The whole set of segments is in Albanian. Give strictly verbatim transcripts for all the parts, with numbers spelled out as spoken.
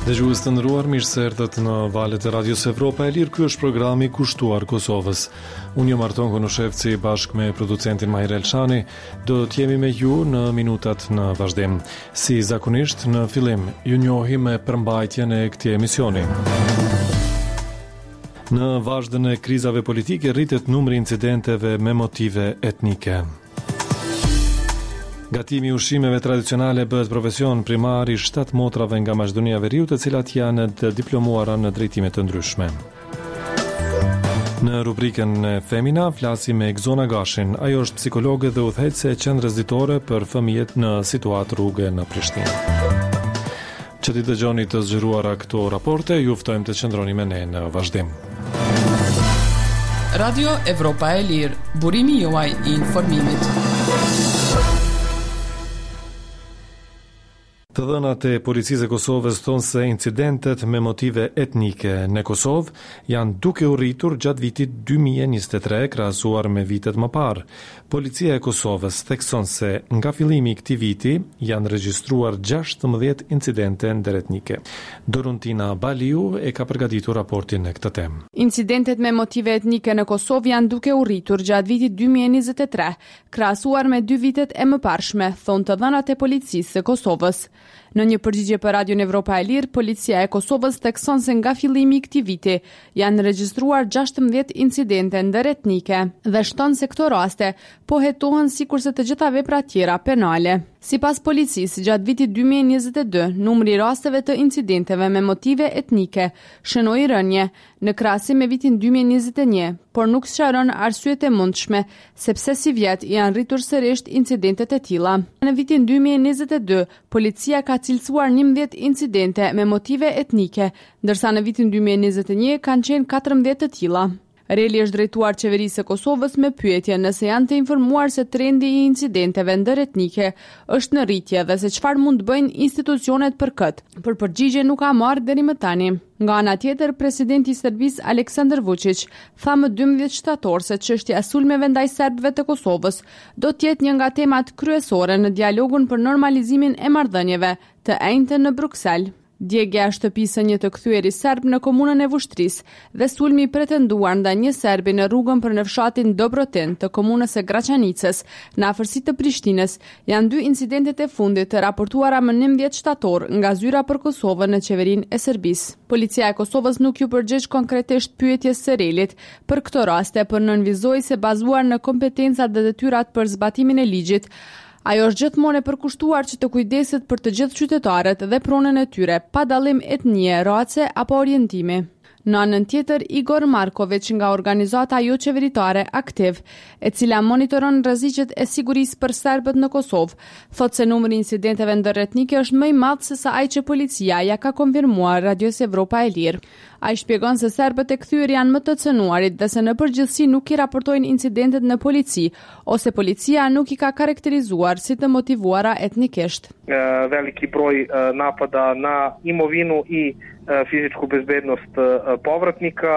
Dëgjues të nderuar, mirë se erdhët në valët e Radios Evropa e Lirë. Ky është programi kushtuar Kosovës. Unë jam Arton Konushevci bashkë me producentin Mahir Elshani. Do të jemi me ju në minutat në vazhdim. Si zakonisht, në fillim ju njohim me përmbajtjen e këtij emisioni. Në vazhdën e krizave politike rritet numri incidenteve me motive etnike. Gatimi i ushqimeve tradicionale bëhet profesion primar i shtatë motrave nga Maqedonia e Veriut, të cilat janë të diplomuara në drejtime të ndryshme. Në rubrikën e Femina flasim me Gzona Gashin. Ajo është psikologe dhe udhëheqëse e qendrës ditore për fëmijët në situatë rrugë në Prishtinë. Që ti dëgjoni të zgjeruara këto raporte, ju ftojmë të qëndroni me ne në vazhdim. Radio Evropa e Lirë, burimi juaj i informimit. Të dhënat e policisë e Kosovës thonë se incidentet me motive etnike në Kosovë janë duke u rritur gjatë vitit dy mijë e njëzet e tre krahasuar me vitet më parë. Policia e Kosovës thekson se nga fillimi i këtij viti janë regjistruar gjashtëmbëdhjetë incidente ndëretnike. Doruntina Baliu e ka përgatitur raportin në këtë temë. Incidentet me motive etnike në Kosovë janë duke u rritur gjatë vitit dy mijë e njëzet e tre, krahasuar me dy vitet e mëparshme, thonë të dhënat e policisë së Kosovës. Në një përgjigje për Radion Evropa e Lirë, policia e Kosovës thekson se nga fillimi i këtij viti janë regjistruar gjashtëmbëdhjetë incidente ndëretnike dhe shton se këto raste po hetohen sikurse të gjitha veprat tjera penale. Sipas policisë, gjatë vitit dy mijë e njëzet e dy, numri i rasteve të incidenteve me motive etnike shënoi rënje në krahasim me vitin dy mijë e njëzet e një, por nuk sqaron arsyet e mundshme sepse si vjet janë rritur sërish incidentet e tilla. Në vitin dy mijë e njëzet e dy, policia ka cilësuar njëmbëdhjetë incidente me motive etnike, ndërsa në vitin dy mijë e njëzet e një kanë qenë katërmbëdhjetë të tilla. Reli është drejtuar qeverisë së Kosovës me pyetje nëse janë të informuar se trendi i incidenteve ndëretnike është në rritje dhe se çfarë mund të bëjnë institucionet për këtë. Për përgjigje nuk ka marrë deri më tani. Nga ana tjetër, presidenti i Serbisë Aleksandar Vučić tha më dymbëdhjetë shtator se çështja e sulmeve ndaj serbëve të Kosovës do të jetë një nga temat kryesore në dialogun për normalizimin e marrëdhënieve të enjte në Bruksel. Djegja e shtëpisë një të kthyerit serb në komunën e Vushtrisë dhe sulmi i pretenduar ndaj një serbi në rrugën për në fshatin Dobrotin të komunës së Graçanicës në afërsi të Prishtinës janë dy incidentet e fundit të raportuara më nëntëdhjetë shtator nga zyra për Kosovën në qeverinë e Serbisë. Policia e Kosovës nuk ju përgjigj konkretisht pyetjes së Relit për këto raste, por nënvizoi se bazuar në kompetencat dhe detyrat për zbatimin e ligjit, ajo është gjithmonë e përkushtuar që të kujdeset për të gjithë qytetarët dhe pronën e tyre, pa dallim etnie, race apo orientimi. Në anën tjetër, Igor Marković nga organizata jo qeveritare Aktiv, e cila monitoron rreziqet e sigurisë për serbët në Kosovë, thotë se numri i incidenteve ndëretnike është më i madh se sa ai që policia ja ka konfirmuar Radios Evropa e Lirë. Ai shpjegon se serbët e kthyer janë më të cënuarit dhe se në përgjithësi nuk i raportojnë incidentet në polici, ose policia nuk i ka karakterizuar si të motivuara etnikisht. Veliki broj napada na imovinu i fizičku bezbednost povratnika.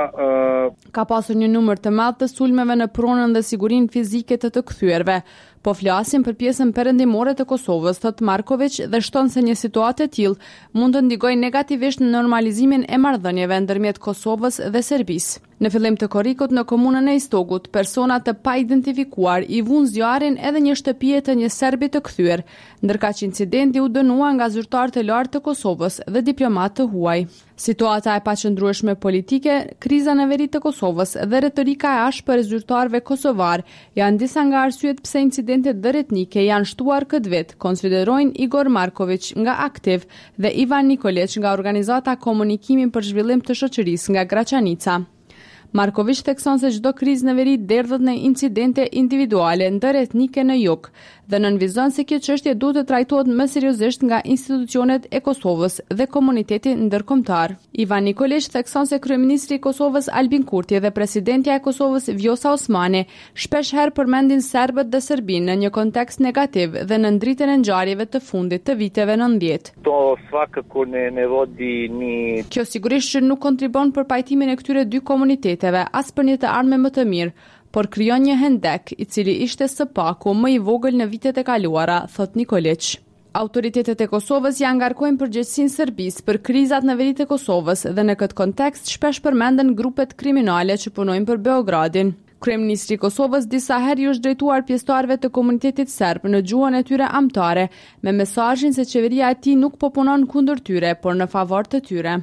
Ka pasur një numër të madh të sulmeve në pronën dhe sigurinë fizike të të kthyrëve. Po flasim për pjesën perëndimore të Kosovës, thot Marković, dhe shton se një situatë e tillë mund të ndigojë negativisht në normalizimin e marrëdhënieve ndërmjet Kosovës dhe Serbisë. Në fillim të korrikut në komunën e Istogut, persona të pa identifikuar i vunë zjarrin edhe një shtëpie të një serbi të kthyer, ndërkaq incidenti u dënua nga zyrtar të lartë të Kosovës dhe diplomat të huaj. Situata e paqëndrueshme politike, kriza në veri të Kosovës dhe retorika e ashpër e zyrtarëve kosovar janë disa nga arsyet pse incidentet ndëretnike janë shtuar këtë vit, konsiderojnë Igor Marković nga Aktiv dhe Ivan Nikolić nga organizata Komunikimi për Zhvillim të Shoqërisë nga Graçanica. Marković thekson se çdo krizë në veri derdhet në incidente individuale ndëretnike në jug dhe nënvizon se kjo çështje duhet të trajtohet më seriozisht nga institucionet e Kosovës dhe komuniteti ndërkombëtar. Ivan Nikolić thekson se kryeministri i Kosovës Albin Kurti dhe presidentja e Kosovës Vjosa Osmani shpesh herë përmendin serbët dhe Serbinë në një kontekst negativ dhe në ndritjen e ngjarjeve të fundit të viteve nëntëdhjetë. To svakako ne ne vodi ni. Kjo sigurisht që nuk kontribon për pajtimin e këtyre dy komuniteteve as për një të ardhme më të mirë, por krijon një hendek i cili ishte së paku më i vogël në vitet e kaluara, thot Nikolić. Autoritetet e Kosovës janë ngarkojnë përgjegjësinë Serbisë për krizat në veri të Kosovës dhe në këtë kontekst shpesh përmenden grupet kriminale që punojnë për Beogradin. Kryeministri i Kosovës disa herë i është drejtuar pjesëtarëve të komunitetit serb në gjuhën e tyre amtare, me mesazhin se qeveria e tij nuk po punon kundër tyre, por në favor të tyre.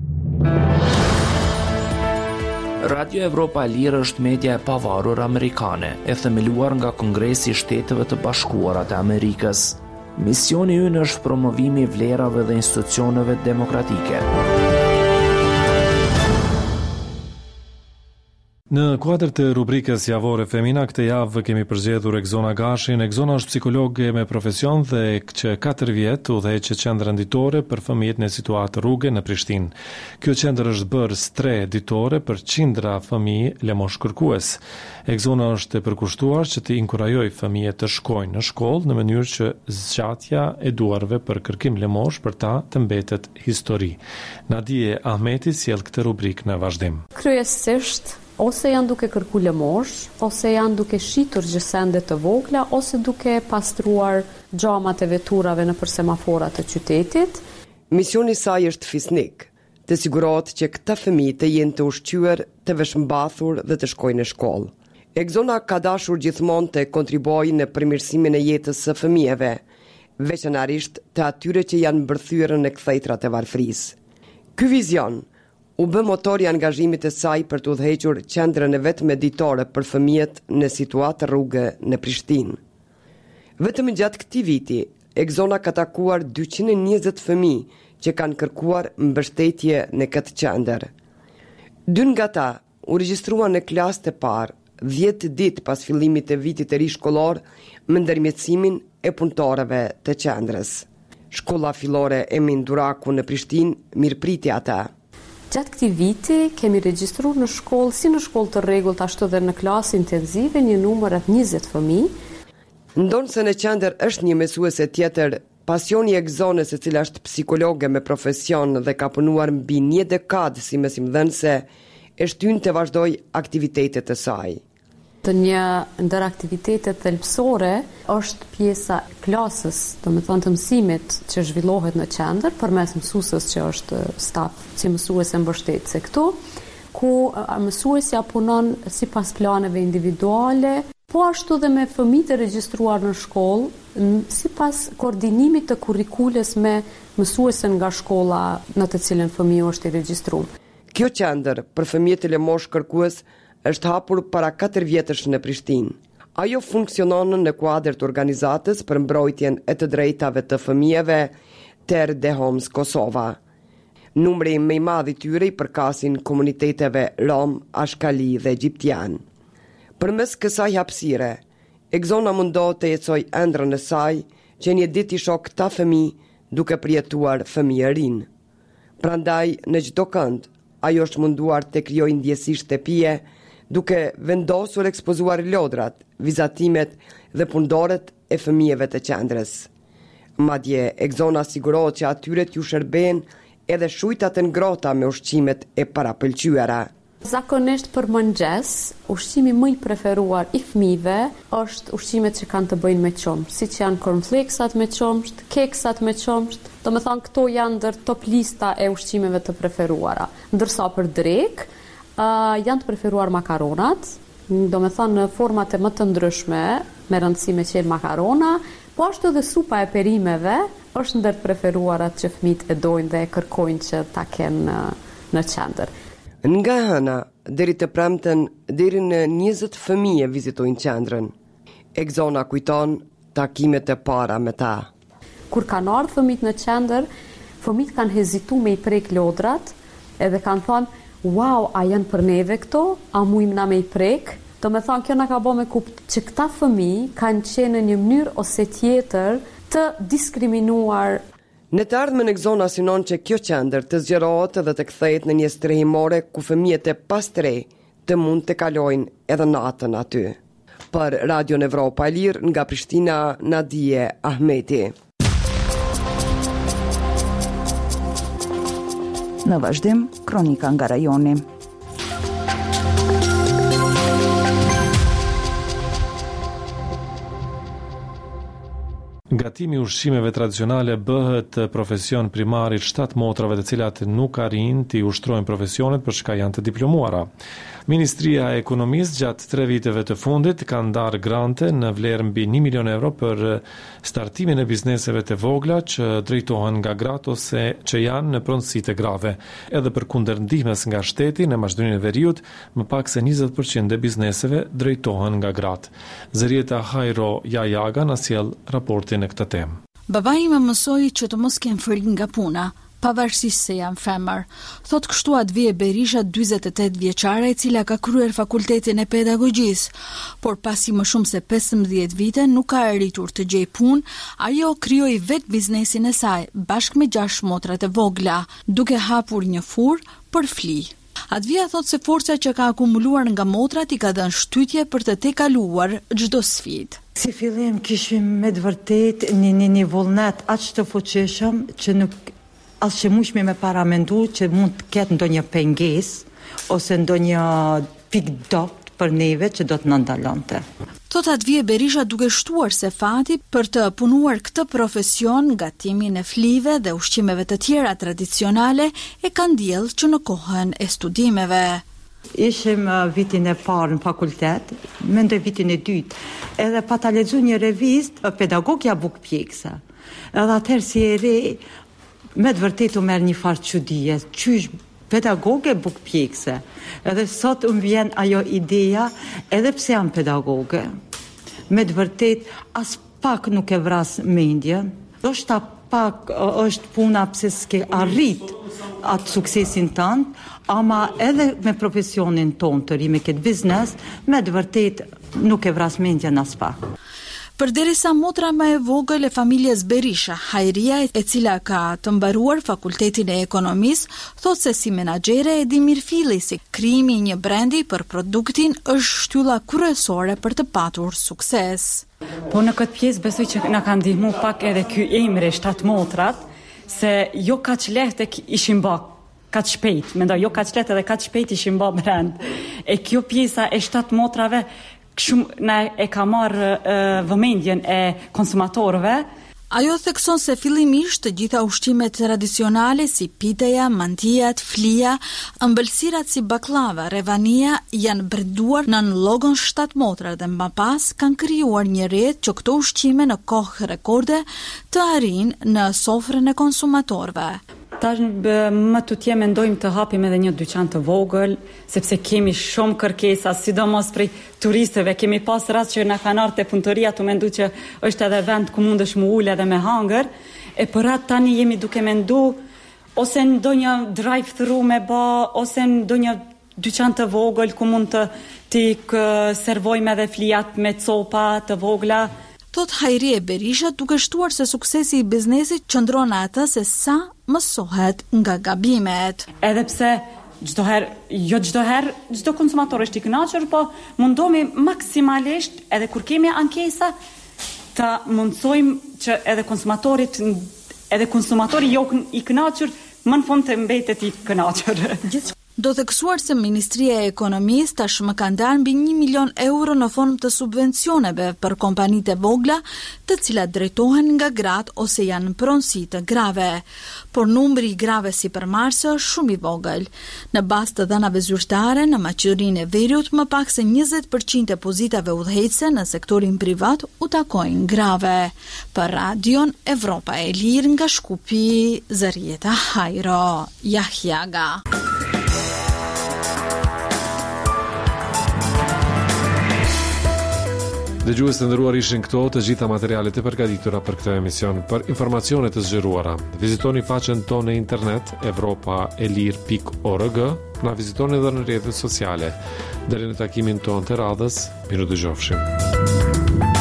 Radio Evropa e Lirë është media e pavarur amerikane, e themeluar nga Kongresi i Shteteve të Bashkuara të Amerikës. Misioni ynë është promovimi i vlerave dhe institucioneve demokratike. Në kuadër të rubrikës javore Femina, këtë javë kemi përzgjedhur Egzona Gashin. Egzona është psikologe me profesion dhe që katër vjet udhëheq qendrën ditore për fëmijët në situatë rruge në Prishtinë. Kjo qendër është bërë tre ditore për qindra fëmijë lemosh kërkues. Egzona është e përkushtuar që të inkurajojë fëmijët të shkojnë në shkollë në mënyrë që zgjatja e duarve për kërkim lemosh për ta të mbetet histori. Nadije Ahmeti sjell këtë rubrikë në vazhdim. Kryesisht ose janë duke kërku lëmosh, ose janë duke shitur gjësende të vogla, ose duke pastruar xhamat e veturave nëpër semaforat të qytetit. Misioni i saj është fisnik, të sigurohet që këta fëmijë të jenë të ushqyer, të veshmbathur dhe të shkojnë në shkollë. Egzona ka dashur gjithmonë të kontribuojë në përmirësimin e jetës së fëmijëve, veçanërisht të atyre që janë mbërthyer në kthejtrat e varfërisë. Ky vizion u bë motori i angazhimit të saj për të udhëhequr qendrën e vet meditore për fëmijët në situatë rruge në Prishtinë. Vetëm gjatë këtij viti, Egzona ka takuar dyqind e njëzet fëmijë që kanë kërkuar mbështetje në këtë qendër. Dy nga ta u regjistruan në klasën e parë, dhjetë ditë pas fillimit të vitit të ri shkollor, me ndërmjetësimin e punëtorëve të qendrës. Shkolla fillore Emin Duraku në Prishtinë mirëpriti ata. Gjatë këtij viti kemi regjistruar në shkollë, si në shkollë të rregullt ashtu edhe në klasë intensive, një numër rreth njëzet fëmijë. Ndonë se në qendër është një mësuese tjetër, pasioni i Egzonës, e cila është psikologe me profesion dhe ka punuar mbi një dekadë si mësimdhënëse, e shtyn të vazhdoj aktivitetet e saj. Të një ndër aktivitetet thelbësore është pjesa klasës, do të thonë të mësimit që zhvillohet në qendër përmes mësuesës që është staf si mësuese mbështetëse këtu, ku mësuesja punon sipas planeve individuale, po ashtu dhe me fëmijë të regjistruar në shkollë sipas koordinimit të kurrikules me mësuesen nga shkolla në të cilën fëmiu është i regjistruar. Kjo qendër për fëmijët e lemosh kërkues është hapur para katër vjetësh në Prishtinë. Ajo funksionon në kuadër të organizatës për mbrojtjen e të drejtave të fëmijëve Terre de Homs Kosova. Numri më i madh i tyre i përkasin komuniteteve rom, ashkali dhe egjiptian. Përmes kësaj hapësire, Egzona mundohet të jetësoj ëndrrën e saj që një ditë i shoh këta fëmijë duke përjetuar fëmijërinë. Prandaj në çdo kënd ajo është munduar të krijojë ndjesi shtëpie, duke vendosur ekspozuar lodrat, vizatimet dhe punëdorët e fëmijëve të qendrës. Madje Egzona sigurohet që atyre t'ju shërben edhe shujtat e ngrohta me ushqimet e parapëlqyera. Zakonisht për mëngjes, ushqimi më i preferuar i fëmijëve është ushqimet që kanë të bëjnë me qumësht, siç janë cornflakesat me qumësht, keksat me qumësht. Do me thonë këto janë ndër top lista e ushqimeve të preferuara. Ndërsa për drekë, uh, janë të preferuar makaronat, do me thonë në format e më të ndryshme, me rëndësi me qenë makarona, po ashtu edhe supa e perimeve është ndër të preferuarat që fëmijët e dojnë dhe e kërkojnë që ta kenë në qendër. Nga hëna, deri të premten, deri në njëzet fëmijë vizitojnë qendrën. Egzona kujton takimet e para me ta. Kur kanë ardhur fëmijët në qendër, fëmijët kanë hezituar me i prek lodrat, edhe kanë thënë, "Wow, a janë për neve këto? A mujmë na me i prek?" Do me thonë, kjo na ka bë me kuptoj që këta fëmijë kanë qenë në një mënyrë ose tjetër të diskriminuar. Në të ardhmen Egzona synon që kjo qendër të zgjerohet dhe të kthehet në një strehimore ku fëmijët e pastre të mund të kalojnë edhe natën aty. Për Radio Evropa e Lirë nga Prishtina, Nadije Ahmeti. Në vazhdim, kronika nga rajoni. Gatimi i ushqimeve tradicionale bëhet profesion primarit shtatë motrave të cilat nuk arrin të ushtrojnë profesionet për shkak janë të diplomuara. Ministria e Ekonomisë gjatë tre viteve të fundit ka ndarë grante në vlerë mbi një milion euro për startimin e bizneseve të vogla që drejtohen nga gratë ose që janë në pronësi të grave. Edhe për kundër ndihmës nga shteti në Maqedoninë e Veriut, më pak se njëzet përqind e bizneseve drejtohen nga gratë. Zërieta Hajro Jajaga na sjell raportin e këtë temë. Babai më mësoi që të mos kem frikë nga puna, pavarësisht se jam femër, thot kështu Advije Berisha, dyzet e tetë vjeçare, e cila ka kryer fakultetin e pedagogjisë, por pasi më shumë se pesëmbëdhjetë vite nuk ka arritur të gjej punë, ajo krijoi vetë biznesin e saj, bashkë me gjashtë motrat e vogla, duke hapur një furrë për fli. Advija thot se forca që ka akumuluar nga motrat i ka dhënë shtytje për të tejkaluar çdo sfidë. Si fillim kishim me të vërtet një një një vullnet aq të fuqishëm që nuk as që mushmi me paramendu që mund të ketë ndonjë pengesë ose ndonjë pik dopt për neve që do të na ndalonte. Thot Advije Berisha duke shtuar se fati për të punuar këtë profesion, gatimin e flive dhe ushqimeve të tjera tradicionale e ka ndjell që në kohën e studimeve. Ishim uh, vitin e parë në fakultet, mendoj vitin e dytë, edhe pa ta lexuar një revistë uh, pedagogja bukpjekse. Edhe atëherë si e re, me të vërtetë u merr një farë çudie, qysh pedagoge bukpjekse. Edhe sot më vjen ajo ideja, edhe pse jam pedagoge. Me të vërtetë as pak nuk e vras mendjen. Ndoshta pak uh, është puna pse s'ke arrit atë suksesin tënd, ama edhe me profesionin ton të ri me këtë biznes, me të vërtet nuk e vras mendjen as pak. Përderisa motra më e vogël e familjes Berisha, Hajria, e cila ka të mbaruar fakultetin e ekonomisë, thot se si menaxhere e di mirëfilli se krijimi i një brendi për produktin është shtylla kryesore për të patur sukses. Po në këtë pjesë besoj që na ka ndihmu pak edhe ky emri shtat motrat, se jo kaq lehtë ishin bë kaq shpejt, mendoj jo kaq lehtë edhe kaq shpejt ishin bë brand. E kjo pjesa e shtat motrave shumë na e ka marrë vëmendjen e konsumatorëve. Ajo thekson se fillimisht të gjitha ushqimet tradicionale si piteja, mantijat, flia, ëmbëlsirat si baklava, revania janë brenduar në logon shtat motra dhe më pas kanë krijuar një rrjet që këto ushqime në kohë rekorde të arrijnë në sofrën e konsumatorëve. Tash më tutje mendojmë të hapim edhe një dyqan të vogël, sepse kemi shumë kërkesa, sidomos prej turistëve. Kemi pas rast që na kanë ardhur te punëtoria të mendu që është edhe vend ku mundesh mu ul edhe me hangër, e për atë tani jemi duke mendu ose ndonjë drive-thru me bë, ose ndonjë dyqan të vogël ku mund të të servojmë edhe flijat me copa të vogla. Thot Hajrie Berisha duke shtuar se suksesi i biznesit qëndron atë se sa mësohet nga gabimet. Edhe pse çdo herë, jo çdo herë, çdo konsumator është i kënaqur, po mundohemi maksimalisht edhe kur kemi ankesa të mundsojmë që edhe konsumatorit, edhe konsumatori jo i kënaqur, më në fund të mbetet i kënaqur. Do të kësuar se Ministria e Ekonomisë tashmë ka ndarë mbi një milion euro në formë të subvencioneve për kompanitë e vogla, të cilat drejtohen nga gratë ose janë në pronësi të grave. Por numri i grave si përmarrëse është shumë i vogël. Në bazë të dhënave zyrtare në Maqedoninë e Veriut, më pak se njëzet përqind e pozitave udhëheqëse në sektorin privat u takojnë grave. Për Radion Evropa e Lirë nga Shkupi, Zërieta Hajro Jajaga. Dëgjues të nderuar, ishin këto të gjitha materialet e përgatitura për këtë emision. Për informacione të zgjeruara, vizitoni faqen tonë në internet evropa e lir pikë org, na vizitoni edhe në rrjetet sociale. Deri në takimin tonë të radhës, miru dëgjofshim.